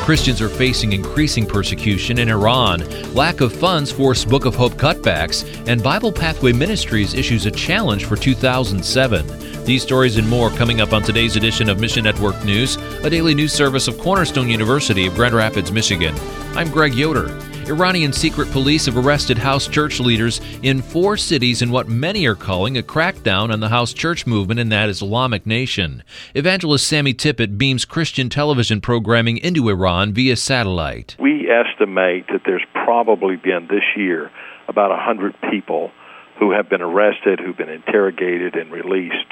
Christians are facing increasing persecution in Iran. Lack of funds force Book of Hope cutbacks, and Bible Pathway Ministries issues a challenge for 2007. These stories and more coming up on today's edition of Mission Network News, a daily news service of Cornerstone University of Grand Rapids, Michigan. I'm Greg Yoder. Iranian secret police have arrested house church leaders in 4 cities in what many are calling a crackdown on the house church movement in that Islamic nation. Evangelist Sammy Tippett beams Christian television programming into Iran via satellite. We estimate that there's probably been this year about 100 people who have been arrested, who've been interrogated and released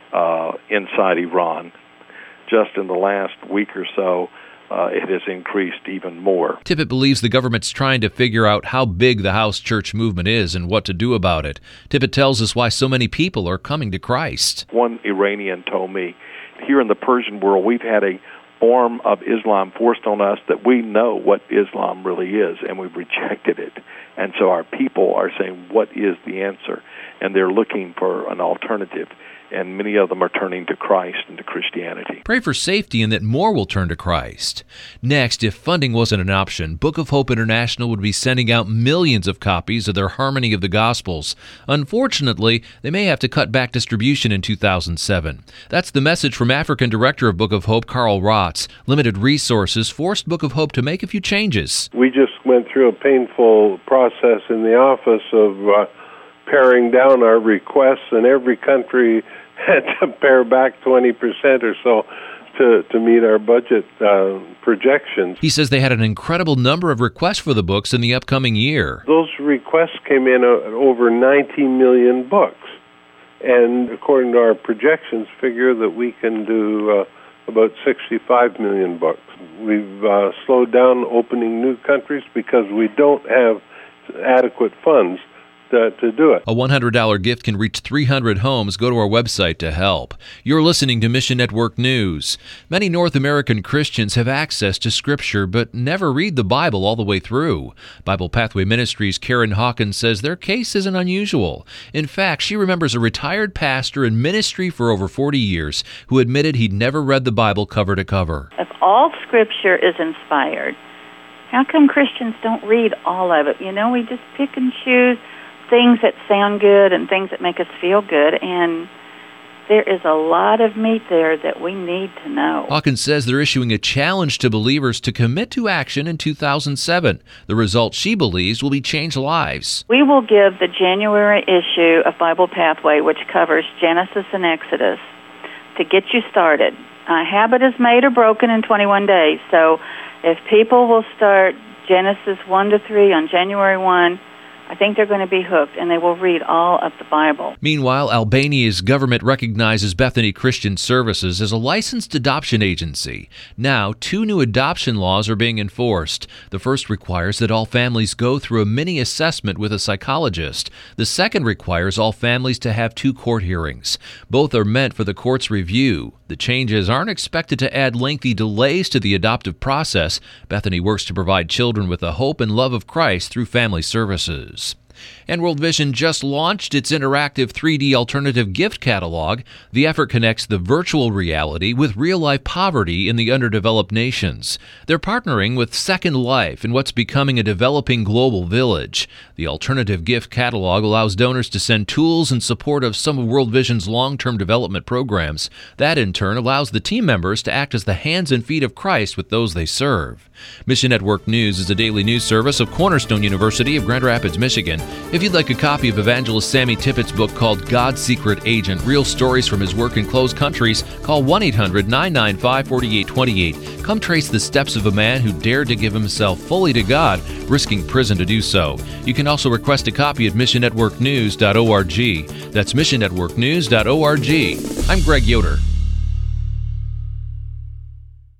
inside Iran. Just in the last week or so, it has increased even more. Tippett believes the government's trying to figure out how big the house church movement is and what to do about it. Tippett tells us why so many people are coming to Christ. One Iranian told me, here in the Persian world, we've had a form of Islam forced on us that we know what Islam really is, and we've rejected it. And so our people are saying, what is the answer? And they're looking for an alternative. And many of them are turning to Christ and to Christianity. Pray for safety and that more will turn to Christ. Next, if funding wasn't an option, Book of Hope International would be sending out millions of copies of their Harmony of the Gospels. Unfortunately, they may have to cut back distribution in 2007. That's the message from African Director of Book of Hope, Carl Rotz. Limited resources forced Book of Hope to make a few changes. We just went through a painful process in the office of paring down our requests, and every country had to pare back 20% or so to meet our budget projections. He says they had an incredible number of requests for the books in the upcoming year. Those requests came in over 90 million books, and according to our projections, figure that we can do about 65 million books. We've slowed down opening new countries because we don't have adequate funds to do it. A $100 gift can reach 300 homes. Go to our website to help. You're listening to Mission Network News. Many North American Christians have access to Scripture but never read the Bible all the way through. Bible Pathway Ministries' Karen Hawkins says their case isn't unusual. In fact, she remembers a retired pastor in ministry for over 40 years who admitted he'd never read the Bible cover to cover. If all Scripture is inspired, how come Christians don't read all of it? You know, we just pick and choose things that sound good and things that make us feel good, and there is a lot of meat there that we need to know. Hawkins says they're issuing a challenge to believers to commit to action in 2007. The result, she believes, will be changed lives. We will give the January issue of Bible Pathway, which covers Genesis and Exodus, to get you started. A habit is made or broken in 21 days, so if people will start Genesis 1 to 3 on January 1, I think they're going to be hooked, and they will read all of the Bible. Meanwhile, Albania's government recognizes Bethany Christian Services as a licensed adoption agency. Now, 2 new adoption laws are being enforced. The first requires that all families go through a mini assessment with a psychologist. The second requires all families to have 2 court hearings. Both are meant for the court's review. The changes aren't expected to add lengthy delays to the adoptive process. Bethany works to provide children with the hope and love of Christ through family services. And World Vision just launched its interactive 3D alternative gift catalog. The effort connects the virtual reality with real-life poverty in the underdeveloped nations. They're partnering with Second Life in what's becoming a developing global village. The alternative gift catalog allows donors to send tools in support of some of World Vision's long-term development programs. That, in turn, allows the team members to act as the hands and feet of Christ with those they serve. Mission Network News is a daily news service of Cornerstone University of Grand Rapids, Michigan. If you'd like a copy of Evangelist Sammy Tippett's book called God's Secret Agent, Real Stories from His Work in Closed Countries, call 1-800-995-4828. Come trace the steps of a man who dared to give himself fully to God, risking prison to do so. You can also request a copy at missionnetworknews.org. That's missionnetworknews.org. I'm Greg Yoder.